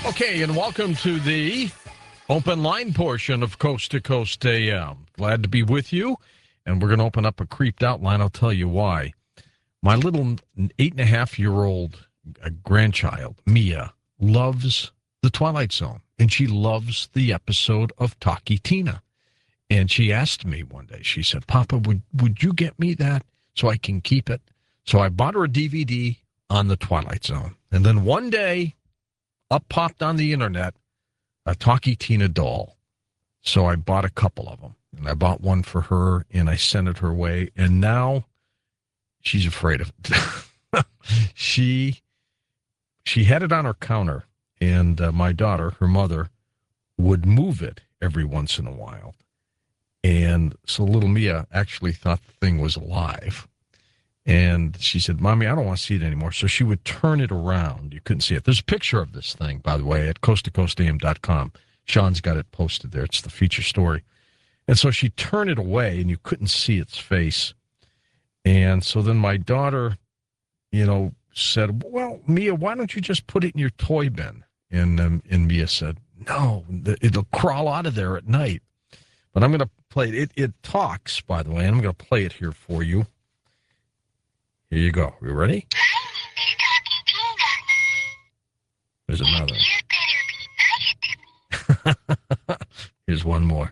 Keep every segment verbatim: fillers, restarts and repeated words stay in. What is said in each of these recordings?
Okay, and welcome to the open line portion of Coast to Coast A M. Glad to be with you, and we're going to open up a creeped out line. I'll tell you why. My little eight and a half year old grandchild, Mia, loves The Twilight Zone, and she loves the episode of Talkie Tina. And she asked me one day, she said, Papa, would, would you get me that so I can keep it? So I bought her a D V D on The Twilight Zone. And then one day, up popped on the internet a Talkie Tina doll. So I bought a couple of them. And I bought one for her, and I sent it her way. And now she's afraid of it. she, she had it on her counter, and uh, my daughter, her mother, would move it every once in a while. And so little Mia actually thought the thing was alive. And she said, Mommy, I don't want to see it anymore. So she would turn it around. You couldn't see it. There's a picture of this thing, by the way, at coast to coast a m dot com. Sean's got it posted there. It's the feature story. And so she'd turn it away, and you couldn't see its face. And so then my daughter, you know, said, well, Mia, why don't you just put it in your toy bin? And, um, and Mia said, no, it'll crawl out of there at night. But I'm going to play it. it. It talks, by the way, and I'm going to play it here for you. Here you go. You ready? There's another. Here's one more.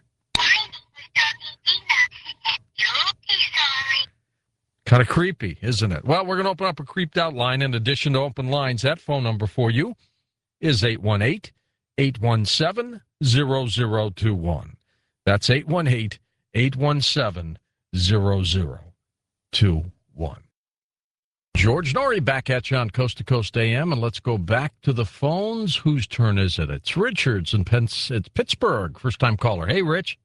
Kind of creepy, isn't it? Well, we're going to open up a creeped out line. In addition to open lines, that phone number for you is eight one eight, eight one seven, zero zero two one. That's eight one eight, eight one seven, zero zero two one. George Noory back at you on Coast to Coast A M, and let's go back to the phones. Whose turn is it? It's Richard's in Pence, it's Pittsburgh. First-time caller. Hey, Rich.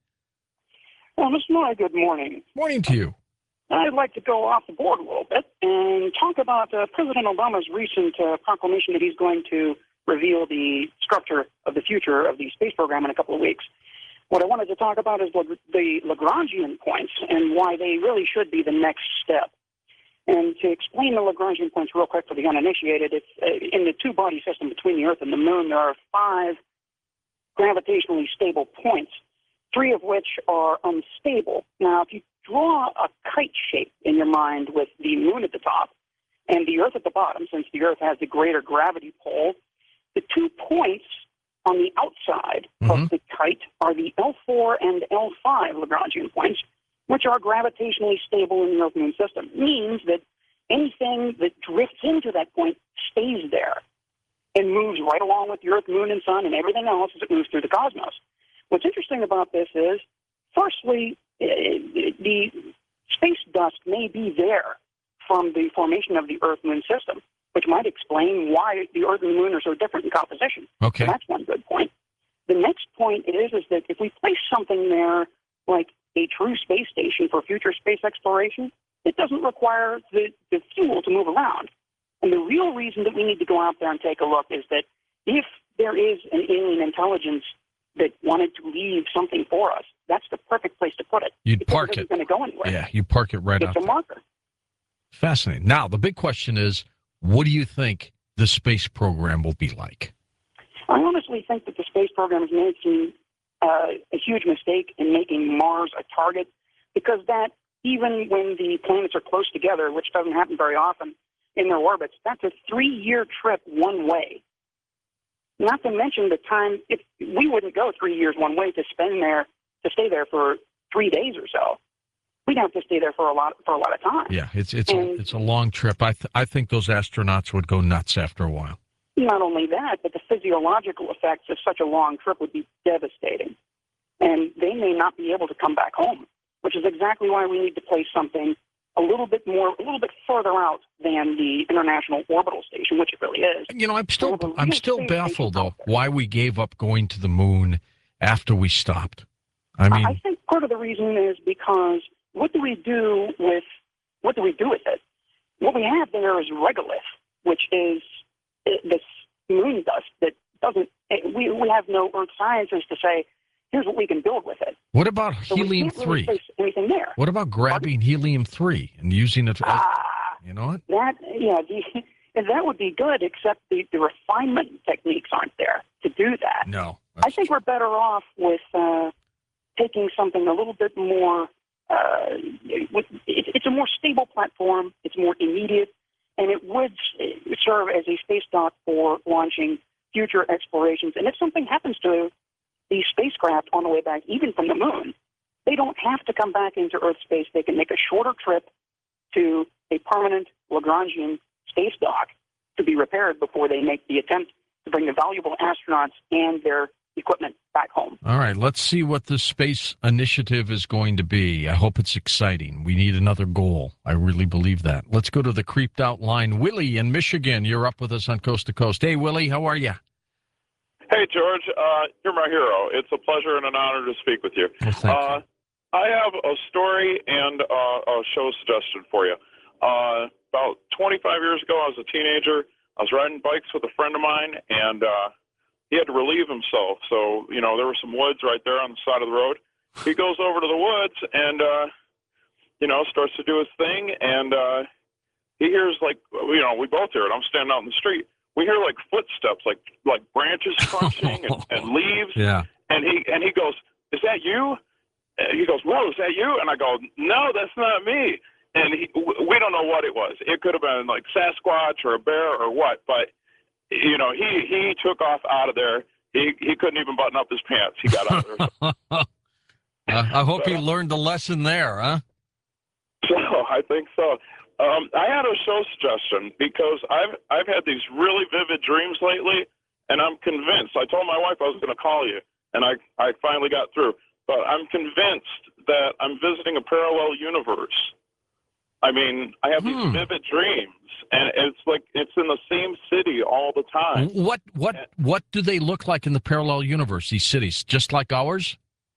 Well, Mister Noory, good morning. Morning to you. I'd like to go off the board a little bit and talk about uh, President Obama's recent uh, proclamation that he's going to reveal the structure of the future of the space program in a couple of weeks. What I wanted to talk about is the Lagrangian points and why they really should be the next step. And to explain the Lagrangian points real quick for the uninitiated, it's uh, in the two-body system between the Earth and the Moon, there are five gravitationally stable points, three of which are unstable. Now, if you draw a kite shape in your mind with the Moon at the top and the Earth at the bottom, since the Earth has the greater gravity pull, the two points on the outside mm-hmm. of the kite are the L four and L five Lagrangian points, which are gravitationally stable in the Earth-Moon system. It means that anything that drifts into that point stays there and moves right along with the Earth, Moon, and Sun and everything else as it moves through the cosmos. What's interesting about this is, firstly, the space dust may be there from the formation of the Earth-Moon system, which might explain why the Earth and the Moon are so different in composition. Okay. So that's one good point. The next point is, is that if we place something there like a true space station for future space exploration, it doesn't require the, the fuel to move around. And the real reason that we need to go out there and take a look is that if there is an alien intelligence that wanted to leave something for us, that's the perfect place to put it. You'd park it. it. It's going to go anywhere. Yeah, you park it right it's out It's a there. marker. Fascinating. Now, the big question is, what do you think the space program will be like? I honestly think that the space program is making uh, a huge mistake in making Mars a target, because that, even when the planets are close together, which doesn't happen very often in their orbits, that's a three-year trip one way. Not to mention the time, if we wouldn't go three years one way to spend there, to stay there for three days or so. We'd have to stay there for a lot for a lot of time. Yeah, it's it's and, a, it's a long trip. I th- I think those astronauts would go nuts after a while. Not only that, but the physiological effects of such a long trip would be devastating, and they may not be able to come back home. Which is exactly why we need to place something a little bit more, a little bit further out than the International Orbital Station, which it really is. You know, I'm still I'm still baffled though why we gave up going to the moon after we stopped. I mean, I think part of the reason is because what do we do with what do we do with it? What we have there is regolith, which is this moon dust that doesn't. We we have no Earth scientists to say, here's what we can build with it. What about so helium really three? Anything there? What about grabbing helium three and using it? As, ah, you know what? That yeah, the, that would be good. Except the, the refinement techniques aren't there to No. I think we're better off with uh, taking something a little bit more. Uh, with, it, it's a more stable platform. It's more immediate, and it would serve as a space dock for launching future explorations. And if something happens to these spacecraft on the way back, even from the moon, they don't have to come back into Earth space. They can make a shorter trip to a permanent Lagrangian space dock to be repaired before they make the attempt to bring the valuable astronauts and their equipment back home. All right, let's see what the space initiative is going to be. I hope it's exciting. We need another goal. I really believe that. Let's go to the creeped out line. Willie in Michigan, you're up with us on Coast to Coast. Hey, Willie, how are you? Hey, George. Uh, you're my hero. It's a pleasure and an honor to speak with you. Well, thank uh, you. I have a story and uh, a show suggestion for you. Uh, about twenty-five years ago, I was a teenager. I was riding bikes with a friend of mine, and uh, he had to relieve himself. So, you know, there were some woods right there on the side of the road. He goes over to the woods and, uh, you know, starts to do his thing. And uh, he hears, like, you know, we both hear it. I'm standing out in the street. We hear, like, footsteps, like like branches crunching and, and leaves. Yeah. And he and he goes, "Is that you?" And he goes, "Whoa, is that you?" And I go, "No, that's not me." And he, we don't know what it was. It could have been, like, Sasquatch or a bear or what, but you know, he, he took off out of there. He he couldn't even button up his pants. He got out of there. uh, I hope but, he learned a lesson there, huh? So I think so. Um, I had a show suggestion because I've I've had these really vivid dreams lately, and I'm convinced. I told my wife I was going to call you, and I I finally got through. But I'm convinced that I'm visiting a parallel universe. I mean, I have these Hmm. vivid dreams, and it's like it's in the same city all the time. What what what do they look like in the parallel universe? These cities, just like ours?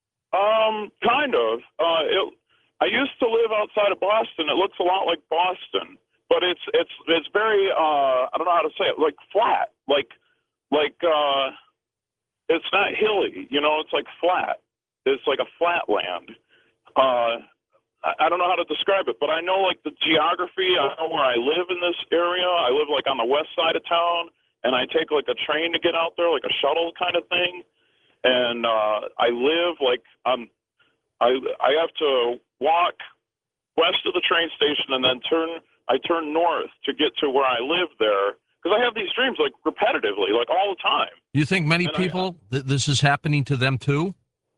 Um, kind of. Uh, it, I used to live outside of Boston. It looks a lot like Boston, but it's it's it's very uh, I don't know how to say it, like flat, like like uh, it's not hilly, you know. It's like flat. It's like a flat land. Uh, I don't know how to describe it, but I know, like, the geography. I know where I live in this area. I live, like, on the west side of town, and I take, like, a train to get out there, like a shuttle kind of thing. And uh, I live, like, um, I I have to walk west of the train station and then turn. I turn north to get to where I live there because I have these dreams, like, repetitively, like, all the time. You think many And I- people, th- this is happening to them too?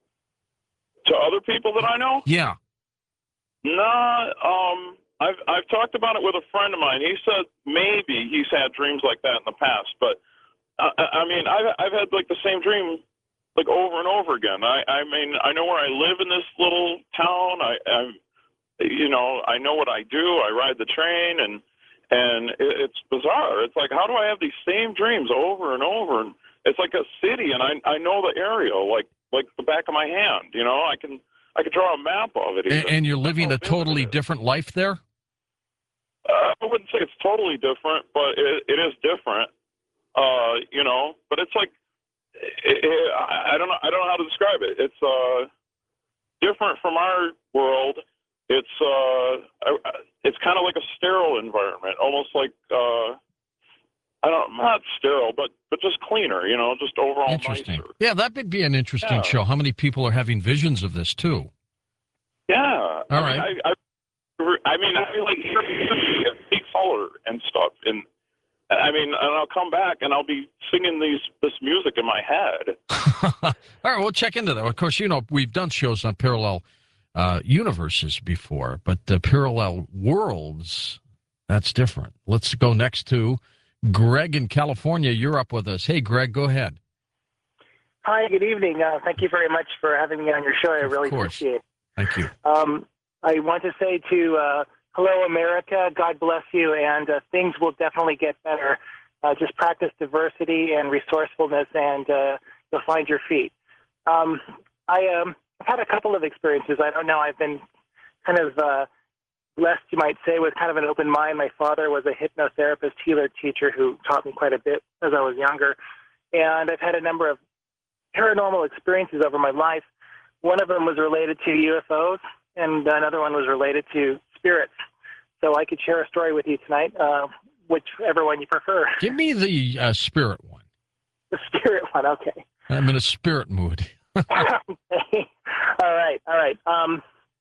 To other people that I know? Yeah. Nah, um, I've I've talked about it with a friend of mine. He said maybe he's had dreams like that in the past, but uh, I mean, I've I've had like the same dream like over and over again. I I mean, I know where I live in this little town. I I you know I know what I do. I ride the train, and and it, it's bizarre. It's like, how do I have these same dreams over and over? And it's like a city, and I I know the area like like the back of my hand. You know, I can. I could draw a map of it. And, Even. and you're living a That's how totally vivid it is. different life there? Uh, I wouldn't say it's totally different, but it, it is different. Uh, you know, but it's like it, it, I don't know. I don't know how to describe it. It's uh, different from our world. It's uh, it's kind of like a sterile environment, almost like uh, I don't not sterile, but but just cleaner. You know, just overall Interesting. nicer. Yeah, that would be an interesting Yeah. show. How many people are having visions of this too? Yeah. All I right. Mean, I, I, I mean, I like big color and stuff, and I mean, and I'll come back and I'll be singing these this music in my head. All right, we'll check into that. Of course, you know, we've done shows on parallel uh, universes before, but the parallel worlds, that's different. Let's go next to Greg in California. You're up with us. Hey, Greg, go ahead. Hi, good evening. Uh, thank you very much for having me on your show. I Of really course. appreciate it. Thank you. Um, I want to say to uh, hello, America. God bless you, and uh, things will definitely get better. Uh, just practice diversity and resourcefulness, and uh, you'll find your feet. Um, I, um, I've had a couple of experiences. I don't know. I've been kind of uh, blessed, you might say, with kind of an open mind. My father was a hypnotherapist, healer teacher who taught me quite a bit as I was younger, and I've had a number of paranormal experiences over my life. One of them was related to U F Os, and another one was related to spirits. So I could share a story with you tonight, uh, whichever one you prefer. Give me the uh, spirit one. The spirit one, okay. I'm in a spirit mood. all right, all right. Um,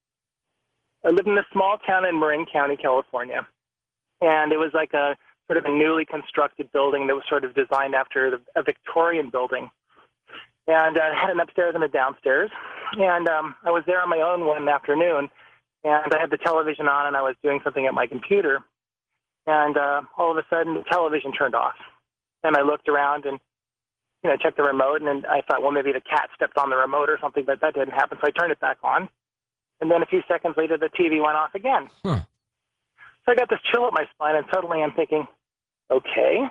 I lived in a small town in Marin County, California, and it was like a sort of a newly constructed building that was sort of designed after the, a Victorian building. And uh, had an upstairs and a downstairs. And um, I was there on my own one afternoon, and I had the television on, and I was doing something at my computer. And uh, all of a sudden, the television turned off. And I looked around and, you know, checked the remote, and then I thought, well, maybe the cat stepped on the remote or something, but that didn't happen. So I turned it back on. And then a few seconds later, the T V went off again. Huh. So I got this chill up my spine, and suddenly I'm thinking, okay,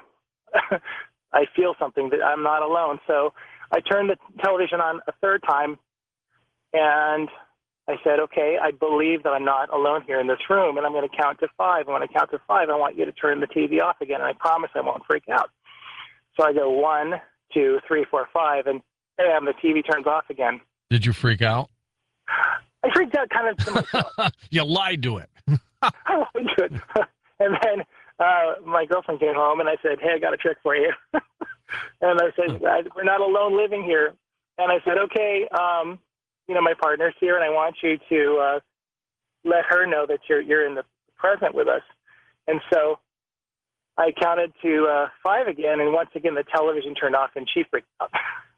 I feel something, that I'm not alone. So I turned the television on a third time, and I said, okay, I believe that I'm not alone here in this room, and I'm going to count to five. And when I count to five, I want you to turn the T V off again, and I promise I won't freak out. So I go one, two, three, four, five, and bam, the T V turns off again. Did you freak out? I freaked out kind of to myself. You lied to it. I lied to it. And then uh, my girlfriend came home, and I said, hey, I got a trick for you. And I said, we're not alone living here. And I said, okay, um, you know, my partner's here, and I want you to uh, let her know that you're you're in the present with us. And so I counted to uh, five again, and once again the television turned off, and she freaked out.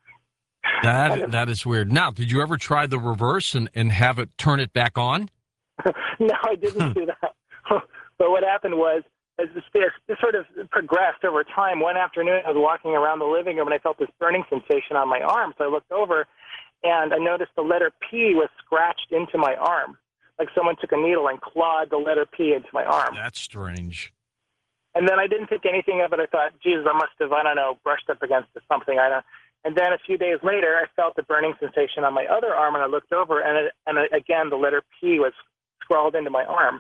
That that is weird. Now, did you ever try the reverse and, and have it turn it back on? No, I didn't do that. But what happened was, as this, this sort of progressed over time, one afternoon I was walking around the living room and I felt this burning sensation on my arm. So I looked over and I noticed the letter P was scratched into my arm, like someone took a needle and clawed the letter P into my arm. That's strange. And then I didn't think anything of it. I thought, Jesus, I must have, I don't know, brushed up against something. I don't. And then a few days later, I felt the burning sensation on my other arm, and I looked over, and it, and it, again, the letter P was scrawled into my arm.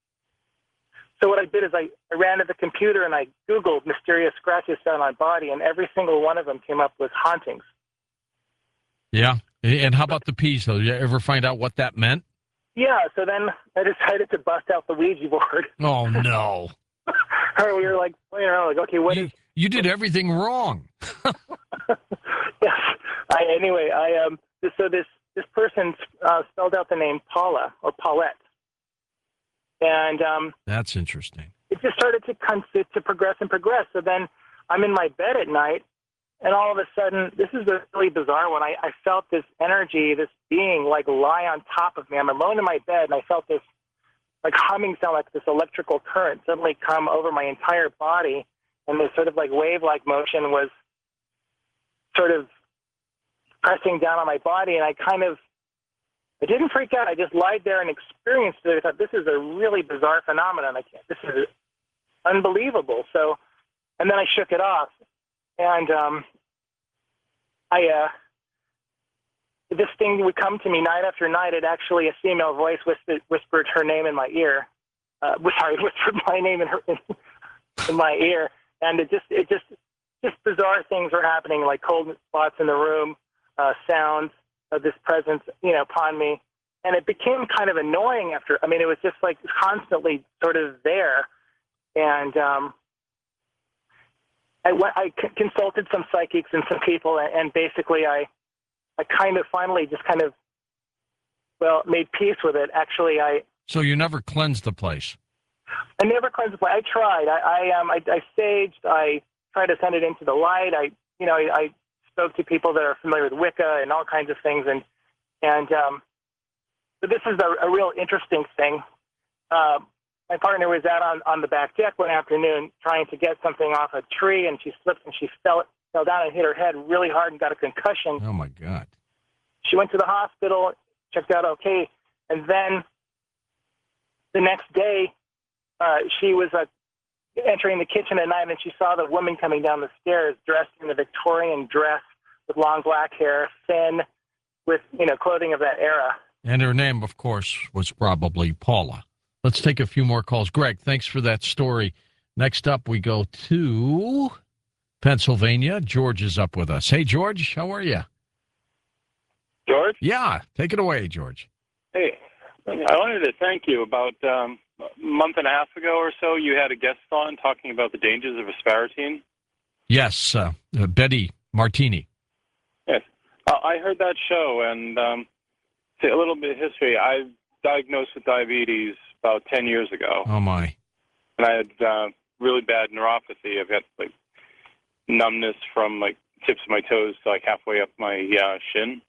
So what I did is I, I ran to the computer, and I Googled mysterious scratches on my body, and every single one of them came up with hauntings. Yeah. And how about the P's, though? Did you ever find out what that meant? Yeah, so then I decided to bust out the Ouija board. Oh, no. Or we were like playing around, like, okay, what you, is... You did everything wrong. Yes. I, anyway, I um. So this this person uh, spelled out the name Paula or Paulette, and um. That's interesting. It just started to con- to progress and progress. So then I'm in my bed at night, and all of a sudden, this is a really bizarre one. I, I felt this energy, this being, like lie on top of me. I'm alone in my bed, and I felt this like humming sound, like this electrical current suddenly come over my entire body, and this sort of like wave-like motion was sort of pressing down on my body, and I kind of, I didn't freak out. I just lied there and experienced it. I thought, this is a really bizarre phenomenon. I can't, this is unbelievable. So, and then I shook it off, and um, I, uh, this thing would come to me night after night. It actually, a female voice whispered, whispered her name in my ear. Uh, sorry, whispered my name in her in, in my ear, and it just, it just. Just bizarre things were happening, like cold spots in the room, uh, sounds of this presence, you know, upon me. And it became kind of annoying after, I mean, it was just like constantly sort of there. And um, I, went, I c- consulted some psychics and some people, and, and basically I, I kind of finally just kind of, well, made peace with it. Actually, I... So you never cleansed the place? I never cleansed the place. I tried. I, I, um, I, I saged, I... try to send it into the light. I, you know, I, I spoke to people that are familiar with Wicca and all kinds of things, and and um, but this is a, a real interesting thing. Uh, my partner was out on, on the back deck one afternoon trying to get something off a tree, and she slipped and she fell fell down and hit her head really hard and got a concussion. Oh my God! She went to the hospital, checked out okay, and then the next day uh, she was a entering the kitchen at night, and she saw the woman coming down the stairs dressed in a Victorian dress with long black hair, thin, with, you know, clothing of that era. And her name, of course, was probably Paula. Let's take a few more calls. Greg, thanks for that story. Next up, we go to Pennsylvania. George is up with us. Hey, George, how are you? George? Yeah, take it away, George. Hey, I wanted to thank you. About um, a month and a half ago or so, you had a guest on talking about the dangers of aspartame. Yes, uh, uh, Betty Martini. Uh, I heard that show, and um, see, a little bit of history. I was diagnosed with diabetes about ten years ago, Oh, my. and I had uh, really bad neuropathy. I've got like numbness from like tips of my toes to like halfway up my uh, shin.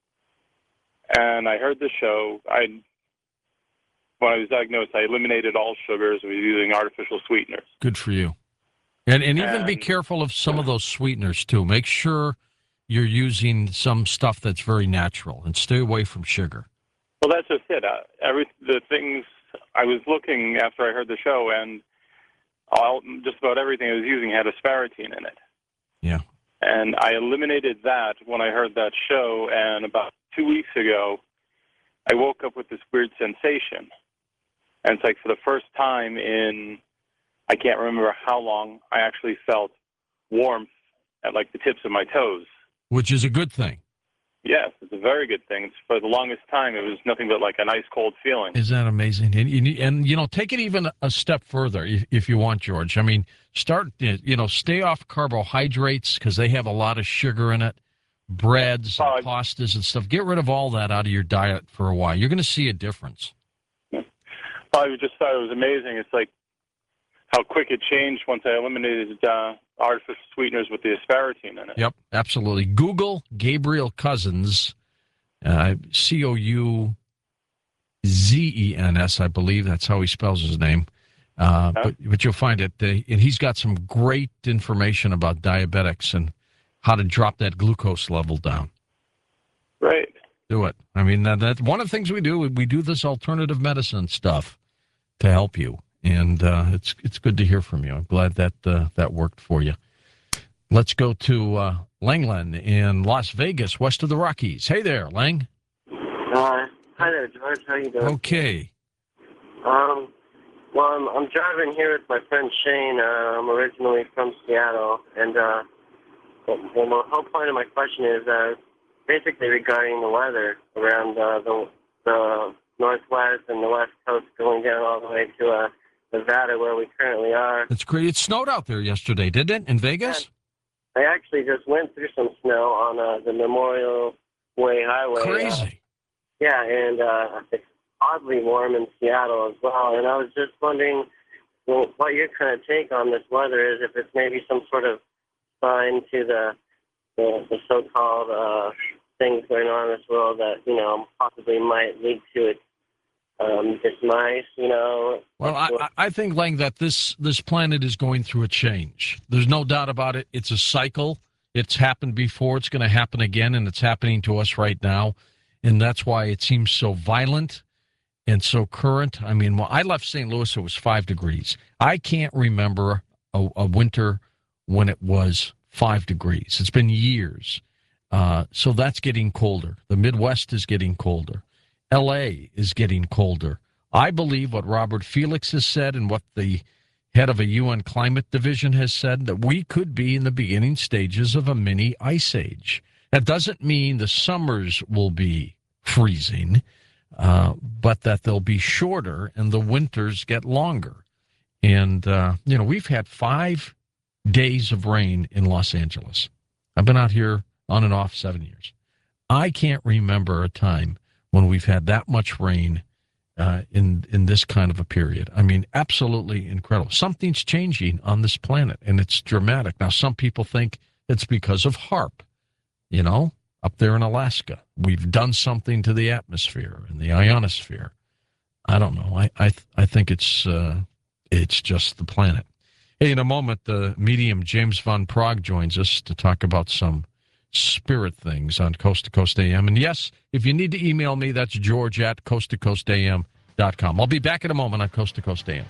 And I heard the show. I when I was diagnosed, I eliminated all sugars. I was using artificial sweeteners. Good for you. And and even be And- careful of some of those sweeteners, too. Make sure you're using some stuff that's very natural and stay away from sugar. Well, that's just it. Uh, every the things I was looking after I heard the show, and all just about everything I was using had aspartame in it. Yeah. And I eliminated that when I heard that show. And about two weeks ago, I woke up with this weird sensation, and it's like for the first time in I can't remember how long, I actually felt warmth at like the tips of my toes. Which is a good thing. Yes, it's a very good thing. It's, for the longest time, it was nothing but like a nice cold feeling. Isn't that amazing? And, and, and you know, take it even a step further if, if you want, George. I mean, start, you know, stay off carbohydrates because they have a lot of sugar in it, breads, Oh, and pastas and stuff. Get rid of all that out of your diet for a while. You're going to see a difference. I just thought it was amazing. It's like how quick it changed once I eliminated uh, artificial sweeteners with the aspartame in it. Yep, absolutely. Google Gabriel Cousens, uh, C O U Z E N S, I believe. That's how he spells his name. Uh, Yeah. but, but you'll find it. Uh, and he's got some great information about diabetics and how to drop that glucose level down. Right. Do it. I mean, that, that's one of the things we do. We do this alternative medicine stuff to help you. And uh, it's it's good to hear from you. I'm glad that uh, that worked for you. Let's go to uh, Langland in Las Vegas, west of the Rockies. Hey there, Lang. Uh, hi there, George. How you doing? Okay. Um, well, I'm, I'm driving here with my friend Shane. Uh, I'm originally from Seattle, and uh, well, well, the whole point of my question is uh, basically regarding the weather around uh, the the northwest and the west coast, going down all the way to uh, Nevada, where we currently are. It's great. It snowed out there yesterday, didn't it, in Vegas? I actually just went through some snow on uh, the Memorial Way Highway. Uh, Crazy. Yeah, and uh, it's oddly warm in Seattle as well. And I was just wondering well, what your kind of take on this weather is, if it's maybe some sort of sign to the the, the so-called uh, things going on in this world that, you know, possibly might lead to its um, demise, you know. Well, I, I- I think, Lang, that this, this planet is going through a change. There's no doubt about it. It's a cycle. It's happened before. It's going to happen again, and it's happening to us right now. And that's why it seems so violent and so current. I mean, when I left Saint Louis, it was five degrees. I can't remember a, a winter when it was five degrees. It's been years. Uh, so that's getting colder. The Midwest is getting colder. L A is getting colder. I believe what Robert Felix has said and what the head of a U N climate division has said, that we could be in the beginning stages of a mini ice age. That doesn't mean the summers will be freezing, uh, but that they'll be shorter and the winters get longer. And, uh, you know, we've had five days of rain in Los Angeles. I've been out here on and off seven years. I can't remember a time when we've had that much rain uh, in in this kind of a period. I mean, absolutely incredible. Something's changing on this planet, and it's dramatic. Now, some people think it's because of HAARP, you know, up there in Alaska. We've done something to the atmosphere and the ionosphere. I don't know. I I, I think it's uh, it's just the planet. Hey, in a moment, the medium James Van Prague joins us to talk about some spirit things on Coast to Coast A M. And yes, if you need to email me, that's George at coast to coast a m dot com. I'll be back in a moment on Coast to Coast A M.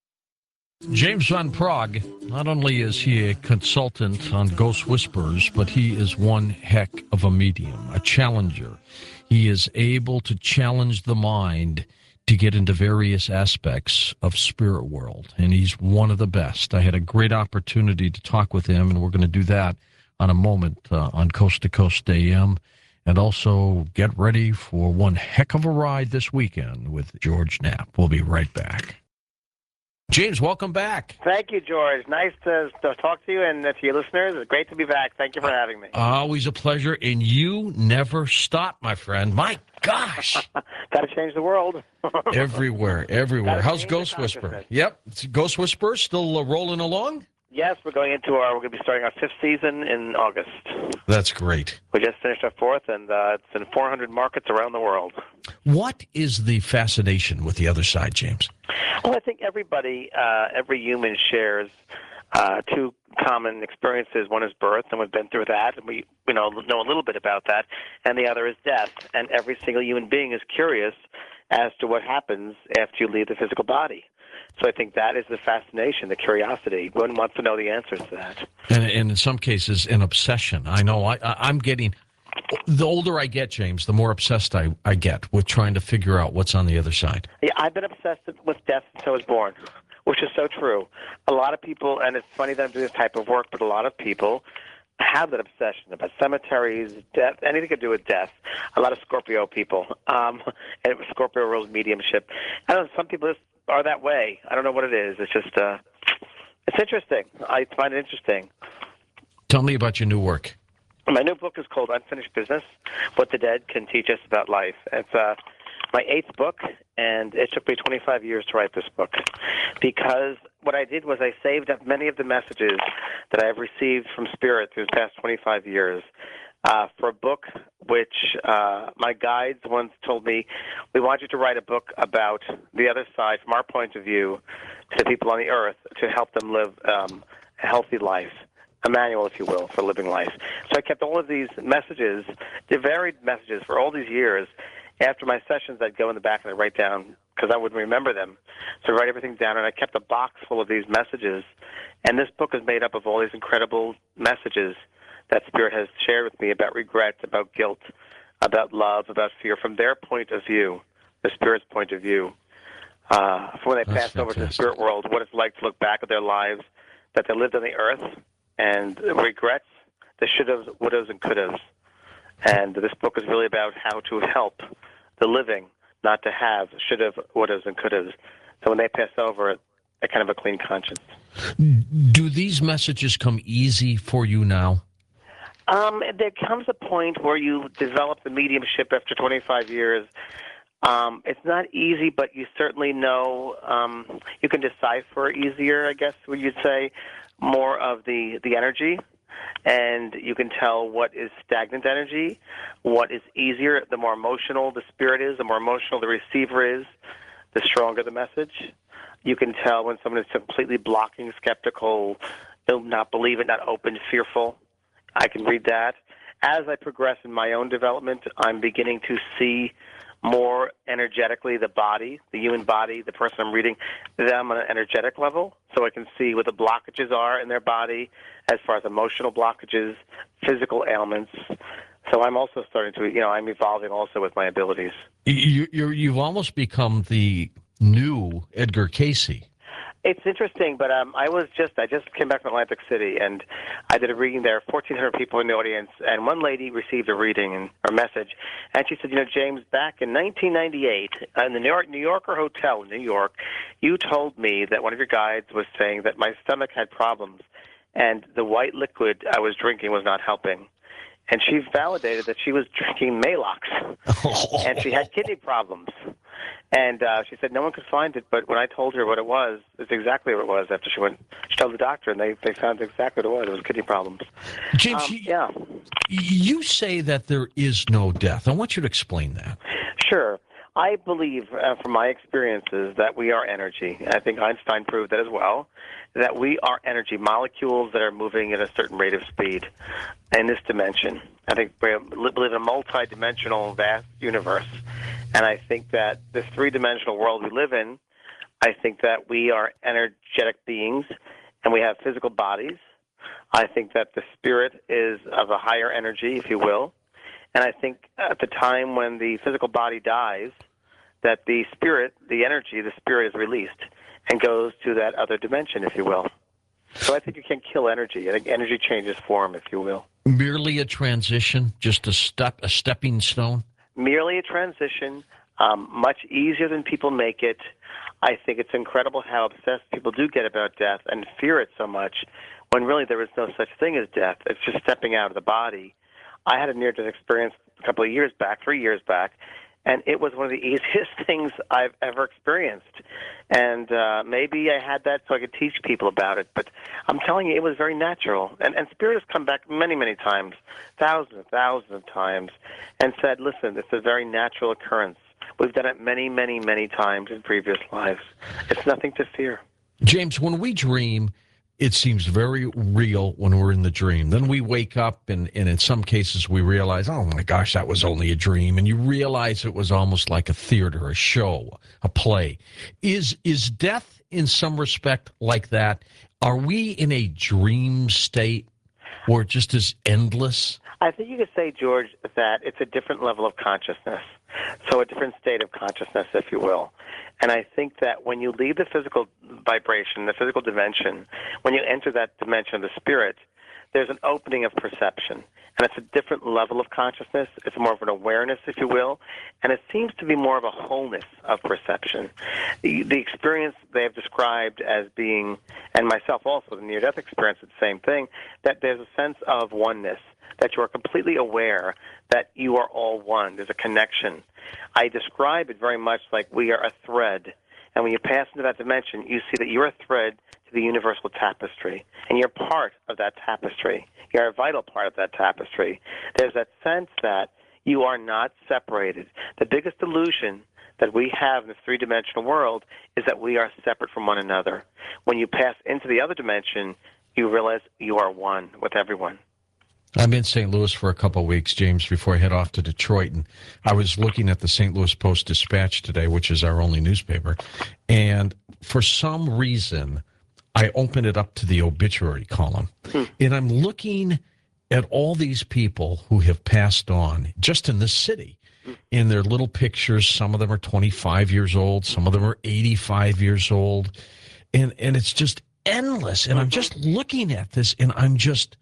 James Van Prague, not only is he a consultant on Ghost Whisperers, but he is one heck of a medium, a challenger. He is able to challenge the mind to get into various aspects of spirit world, and he's one of the best. I had a great opportunity to talk with him, and we're going to do that on a moment uh, on Coast to Coast A M. And also get ready for one heck of a ride this weekend with George Knapp. We'll be right back. James, welcome back. Thank you, George. Nice to, to talk to you and to your listeners. It's great to be back. Thank you for having me. Always a pleasure, and you never stop, my friend. My gosh. Got to change the world. everywhere, everywhere. Gotta How's change Ghost the Whisper? consciousness. Yep. It's Ghost Whisper still uh, rolling along? Yes, we're going into our, we're going to be starting our fifth season in August. That's great. We just finished our fourth, and uh, it's in four hundred markets around the world. What is the fascination with the other side, James? Well, I think everybody, uh, every human shares uh, two common experiences. One is birth, and we've been through that, and we you know know a little bit about that. And the other is death. And every single human being is curious as to what happens after you leave the physical body. So I think that is the fascination, the curiosity. One wants to know the answers to that. And, and in some cases, an obsession. I know I, I, I'm getting, the older I get, James, the more obsessed I, I get with trying to figure out what's on the other side. Yeah, I've been obsessed with death since I was born, which is so true. A lot of people, and it's funny that I'm doing this type of work, but a lot of people have that obsession about cemeteries, death, anything to do with death. A lot of Scorpio people, um, and Scorpio rules mediumship. I don't know, some people just are that way. I don't know what it is. It's just, uh, it's interesting. I find it interesting. Tell me about your new work. My new book is called Unfinished Business, What the Dead Can Teach Us About Life. It's uh, my eighth book, and it took me twenty-five years to write this book because what I did was I saved up many of the messages that I have received from Spirit through the past twenty-five years uh, for a book which uh, my guides once told me, we want you to write a book about the other side from our point of view to the people on the earth to help them live um, a healthy life. A manual, if you will, for living life. So I kept all of these messages, the varied messages for all these years. After my sessions, I'd go in the back and I'd write down, because I wouldn't remember them. So I'd write everything down, and I kept a box full of these messages. And this book is made up of all these incredible messages that Spirit has shared with me about regret, about guilt, about love, about fear, from their point of view, the Spirit's point of view. Uh, for when they That's passed over to the fantastic. Spirit world, what it's like to look back at their lives, that they lived on the earth, and regrets, the should-haves, would-haves, and could-haves. And this book is really about how to help the living not to have should-have, would-haves, and could-haves. So when they pass over, they kind of have a clean conscience. Do these messages come easy for you now? Um, there comes a point where you develop the mediumship after twenty-five years. Um, it's not easy, but you certainly know, um, you can decipher easier, I guess, would you say, more of the, the energy, and you can tell what is stagnant energy, what is easier. The more emotional the spirit is, the more emotional the receiver is, the stronger the message. You can tell when someone is completely blocking, skeptical, they'll not believe it, not open, fearful. I can read that. As I progress in my own development, I'm beginning to see more energetically the body, the human body, the person I'm reading, them on an energetic level, so I can see what the blockages are in their body as far as emotional blockages, physical ailments. So I'm also starting to, you know, I'm evolving also with my abilities. You, you're, you've almost become the new Edgar Casey. It's interesting, but um, I was just, I just came back from Atlantic City, and I did a reading there, fourteen hundred people in the audience, and one lady received a reading and or message, and she said, you know, James, back in nineteen ninety-eight, in the New York, New Yorker Hotel in New York, you told me that one of your guides was saying that my stomach had problems, and the white liquid I was drinking was not helping. And she validated that she was drinking Malox, and she had kidney problems. And uh, she said no one could find it, but when I told her what it was, it's exactly what it was. After she went, she told the doctor, and they, they found exactly what it was. It was kidney problems. James, Um, you, yeah, you say that there is no death. I want you to explain that. sure. I believe, uh, from my experiences, that we are energy. I think Einstein proved that as well, that we are energy molecules that are moving at a certain rate of speed in this dimension. I think we live in a multi-dimensional, vast universe. And I think that this three-dimensional world we live in, I think that we are energetic beings, and we have physical bodies. I think that the spirit is of a higher energy, if you will. And I think at the time when the physical body dies, that the spirit, the energy, the spirit is released and goes to that other dimension, if you will. So I think you can't kill energy. I think energy changes form, if you will. Merely a transition, just a step, a stepping stone. Merely a transition, um, much easier than people make it. I think it's incredible how obsessed people do get about death and fear it so much when really there is no such thing as death. It's just stepping out of the body. I had a near-death experience a couple of years back, three years back, and it was one of the easiest things I've ever experienced. And uh, maybe I had that so I could teach people about it. But I'm telling you, it was very natural. And, and Spirit has come back many, many times, thousands and thousands of times, and said, listen, it's a very natural occurrence. We've done it many, many, many times in previous lives. It's nothing to fear. James, when we dream, it seems very real when we're in the dream. Then we wake up, and, and in some cases we realize, oh, my gosh, that was only a dream. And you realize it was almost like a theater, a show, a play. Is is death in some respect like that? Are we in a dream state or just as endless? I think you could say, George, that it's a different level of consciousness. So a different state of consciousness, if you will. And I think that when you leave the physical vibration, the physical dimension, when you enter that dimension of the spirit, there's an opening of perception. And it's a different level of consciousness. It's more of an awareness, if you will. And it seems to be more of a wholeness of perception. The, the experience they have described as being, and myself also, the near-death experience, it's the same thing, that there's a sense of oneness, that you are completely aware that you are all one. There's a connection. I describe it very much like we are a thread. And when you pass into that dimension, you see that you're a thread to the universal tapestry. And you're part of that tapestry. You're a vital part of that tapestry. There's that sense that you are not separated. The biggest illusion that we have in this three-dimensional world is that we are separate from one another. When you pass into the other dimension, you realize you are one with everyone. I'm in Saint Louis for a couple of weeks, James, before I head off to Detroit. And I was looking at the Saint Louis Post-Dispatch today, which is our only newspaper. And for some reason, I opened it up to the obituary column. Hmm. And I'm looking at all these people who have passed on just in this city. In their little pictures, some of them are twenty-five years old, some of them are eighty-five years old. And, and it's just endless. And I'm just looking at this, and I'm just...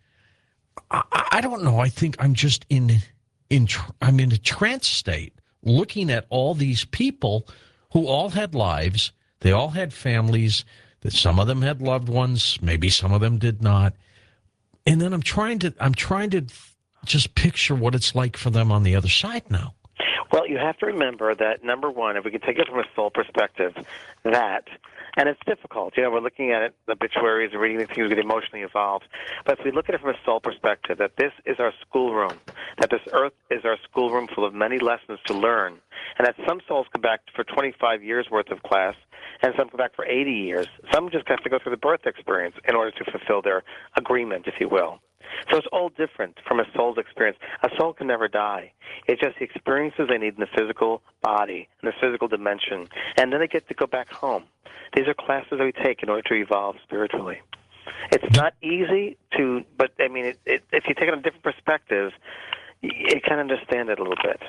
I, I don't know. I think I'm just in, in, I'm in a trance state looking at all these people who all had lives. They all had families, that some of them had loved ones. Maybe some of them did not. And then I'm trying to, I'm trying to just picture what it's like for them on the other side now. Well, you have to remember that, number one, if we can take it from a soul perspective, that, and it's difficult. You know, we're looking at it, the obituaries, and reading things, we get emotionally involved. But if we look at it from a soul perspective, that this is our schoolroom, that this earth is our schoolroom full of many lessons to learn, and that some souls come back for twenty-five years worth of class, and some come back for eighty years. Some just have to go through the birth experience in order to fulfill their agreement, if you will. So it's all different from a soul's experience. A soul can never die. It's just the experiences they need in the physical body, in the physical dimension. And then they get to go back home. These are classes that we take in order to evolve spiritually. It's not easy to, but I mean, it, it, if you take it on a different perspective, you can understand it a little bit.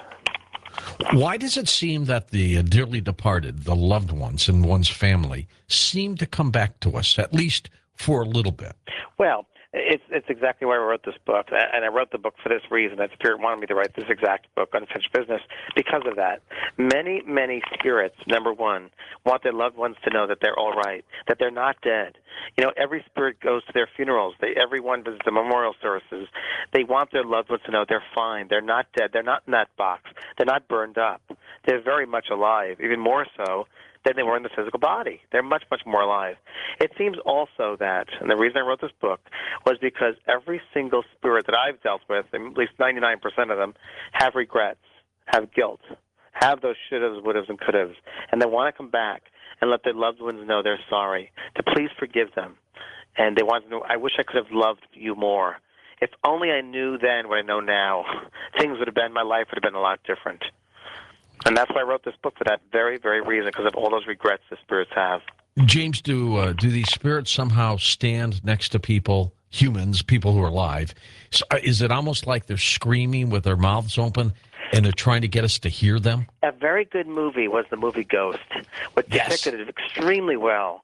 Why does it seem that the dearly departed, the loved ones in one's family, seem to come back to us, at least for a little bit? Well, It's it's exactly why I wrote this book, and I wrote the book for this reason. That Spirit wanted me to write this exact book, Unfinished Business, because of that. Many, many spirits, number one, want their loved ones to know that they're all right, that they're not dead. You know, every spirit goes to their funerals. They, everyone visits the memorial services. They want their loved ones to know they're fine. They're not dead. They're not in that box. They're not burned up. They're very much alive, even more so than they were in the physical body. They're much, much more alive. It seems also that, and the reason I wrote this book was because every single spirit that I've dealt with, at least ninety-nine percent of them, have regrets, have guilt, have those should-haves, would-haves, and could-haves, and they want to come back and let their loved ones know they're sorry, to please forgive them. And they want to know, I wish I could have loved you more. If only I knew then what I know now, things would have been, my life would have been a lot different. And that's why I wrote this book, for that very, very reason, because of all those regrets the spirits have. James, do uh, do these spirits somehow stand next to people, humans, people who are alive? So, uh, is it almost like they're screaming with their mouths open and they're trying to get us to hear them? A very good movie was the movie Ghost, which Yes. depicted it extremely well.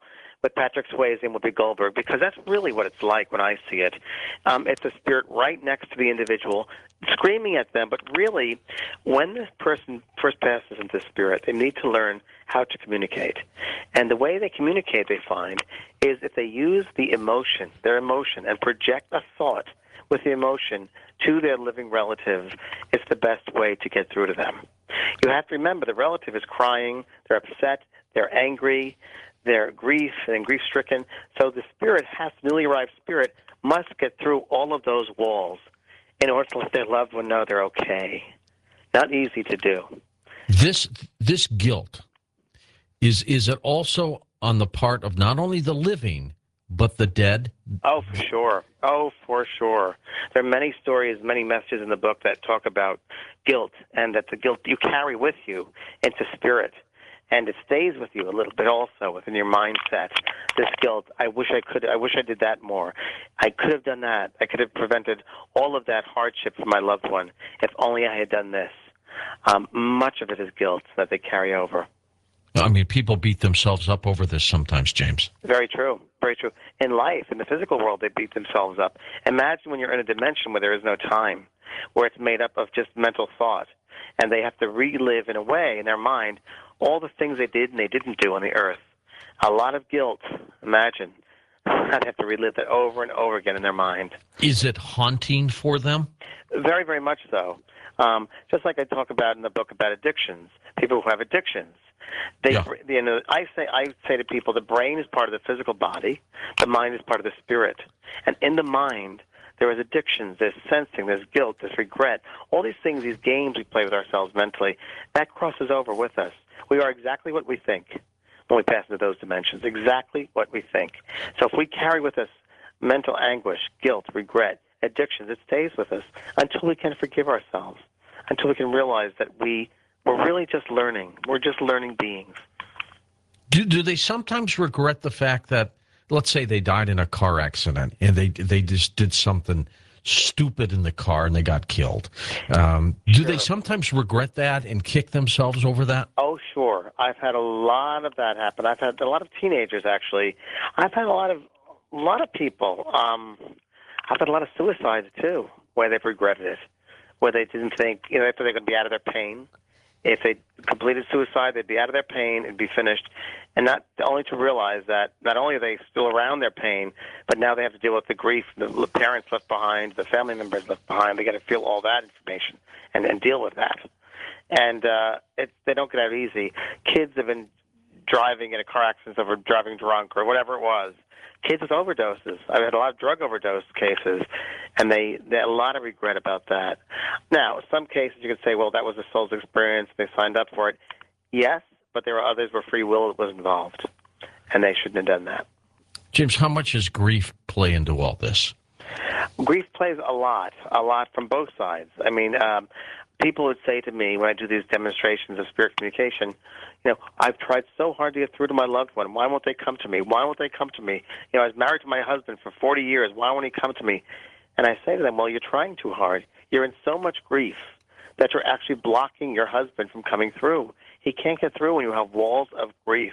with Patrick Swayze and Whoopi Goldberg, because that's really what it's like when I see it. Um, it's a spirit right next to the individual, screaming at them, but really, when the person first passes into spirit, they need to learn how to communicate. And the way they communicate, they find, is if they use the emotion, their emotion, and project a thought with the emotion to their living relative, it's the best way to get through to them. You have to remember the relative is crying, they're upset, they're angry, they're grief and grief-stricken. So the spirit has, newly arrived spirit, must get through all of those walls in order to let their loved one know they're okay. Not easy to do. This this guilt, is is it also on the part of not only the living, but the dead? Oh, for sure. Oh, for sure. There are many stories, many messages in the book that talk about guilt, and that the guilt you carry with you into spirit. And it stays with you a little bit also within your mindset. This guilt, I wish I could, I wish I did that more. I could have done that. I could have prevented all of that hardship for my loved one if only I had done this. Um, much of it is guilt that they carry over. I mean, people beat themselves up over this sometimes, James. Very true. Very true. In life, in the physical world, they beat themselves up. Imagine when you're in a dimension where there is no time, where it's made up of just mental thought, and they have to relive in a way in their mind all the things they did and they didn't do on the earth. A lot of guilt. Imagine. I'd have to relive that over and over again in their mind. Is it haunting for them? Very, very much so. Um, just like I talk about in the book about addictions, people who have addictions. They, Yeah. you know, I say, I say to people, the brain is part of the physical body, the mind is part of the spirit, and in the mind there is addictions, there's sensing, there's guilt, there's regret, all these things, these games we play with ourselves mentally, that crosses over with us. We are exactly what we think when we pass into those dimensions, exactly what we think. So if we carry with us mental anguish, guilt, regret, addictions, it stays with us until we can forgive ourselves, until we can realize that we We're really just learning. We're just learning beings. Do do they sometimes regret the fact that, let's say they died in a car accident and they they just did something stupid in the car and they got killed? Um, do Sure. they sometimes regret that and kick themselves over that? Oh, sure. I've had a lot of that happen. I've had a lot of teenagers, actually. I've had a lot of a lot of people. Um, I've had a lot of suicides, too, where they've regretted it, where they didn't think, you know, after they're going to be out of their pain. If they completed suicide, they'd be out of their pain, it'd be finished, and not only to realize that not only are they still around their pain, but now they have to deal with the grief the parents left behind, the family members left behind. They got to feel all that information and, and deal with that. And uh, it, they don't get out easy. Kids have been driving in a car accident over driving drunk or whatever it was. Kids with overdoses. I've had a lot of drug overdose cases, and they, they a lot of regret about that. Now, some cases you could say, well, that was a soul's experience. They signed up for it. Yes, but there are others where free will was involved, and they shouldn't have done that. James, how much does grief play into all this? Grief plays a lot, a lot from both sides. I mean, um, people would say to me when I do these demonstrations of spirit communication, you know, I've tried so hard to get through to my loved one. Why won't they come to me? Why won't they come to me? You know, I was married to my husband for forty years. Why won't he come to me? And I say to them, well, you're trying too hard. You're in so much grief that you're actually blocking your husband from coming through. He can't get through when you have walls of grief.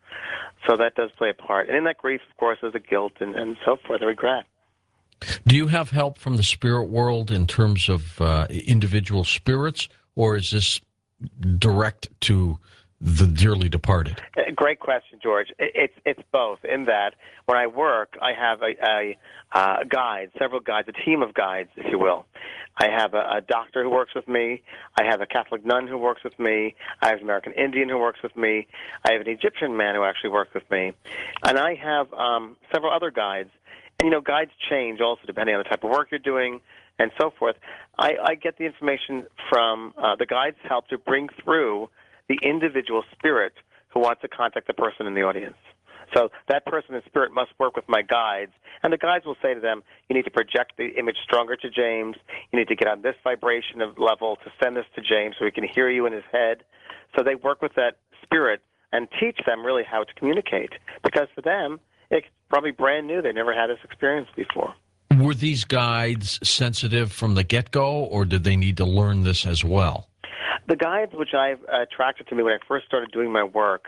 So that does play a part. And in that grief, of course, there's the guilt and, and so forth, the regret. Do you have help from the spirit world in terms of uh, individual spirits, or is this direct to the dearly departed? Great question, George. It's it's both. In that, when I work, I have a, a, a guide, several guides, a team of guides, if you will. I have a, a doctor who works with me. I have a Catholic nun who works with me. I have an American Indian who works with me. I have an Egyptian man who actually works with me, and I have um, several other guides. And you know, guides change also depending on the type of work you're doing and so forth. I, I get the information from uh, the guides help to bring through the individual spirit who wants to contact the person in the audience. So that person in spirit must work with my guides, and the guides will say to them, you need to project the image stronger to James, you need to get on this vibration of level to send this to James so he can hear you in his head. So they work with that spirit and teach them really how to communicate, because for them, it's probably brand new. They never had this experience before. Were these guides sensitive from the get-go, or did they need to learn this as well? The guides which I've attracted to me when I first started doing my work,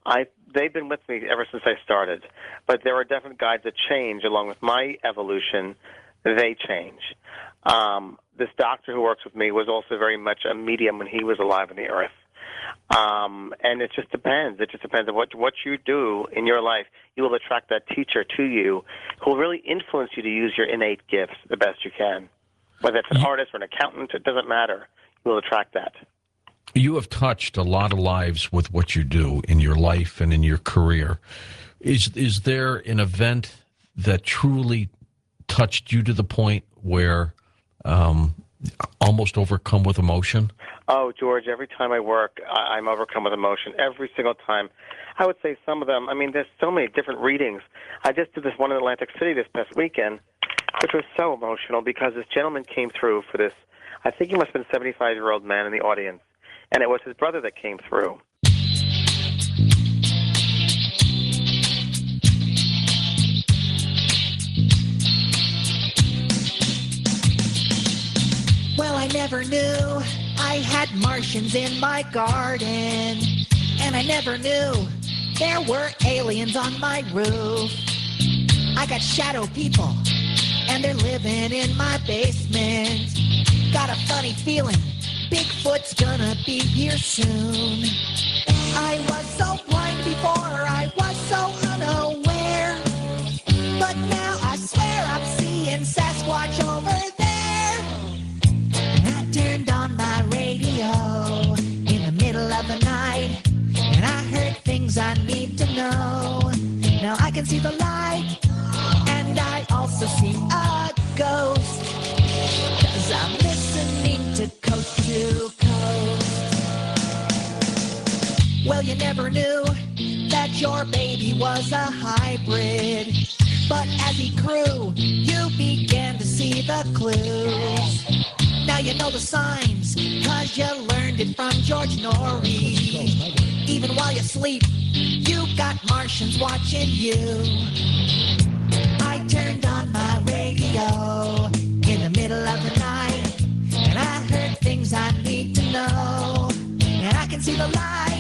I they've been with me ever since I started, but there are definite guides that change along with my evolution. They change. Um, this doctor who works with me was also very much a medium when he was alive on the earth. Um, and it just depends. It just depends on what what you do in your life. You will attract that teacher to you who will really influence you to use your innate gifts the best you can. Whether it's an You- artist or an accountant, it doesn't matter. You will attract that. You have touched a lot of lives with what you do in your life and in your career. Is is there an event that truly touched you to the point where um, almost overcome with emotion? Oh, George, every time I work, I- I'm overcome with emotion. Every single time. I would say some of them, I mean, there's so many different readings. I just did this one in Atlantic City this past weekend, which was so emotional because this gentleman came through for this, I think he must have been a seventy-five-year-old man in the audience, and it was his brother that came through. Well, I never knew I had Martians in my garden, and I never knew there were aliens on my roof. I got shadow people, and they're living in my basement. Got a funny feeling Bigfoot's gonna be here soon. I was so blind before, I was so unaware, but now I swear I'm seeing Sasquatch over there. I turned on my radio in the middle of the night, and I heard things I need to know. Now I can see the light, and I also see a ghost, 'cause I'm listening to Coast to Coast. Well, you never knew that your baby was a hybrid, but as he grew, you began to see the clues. Now you know the signs, 'cause you learned it from George Norrie. Even while you sleep, you got Martians watching you. I turned on my radio in the middle of the night, and I heard things I need to know. And I can see the light,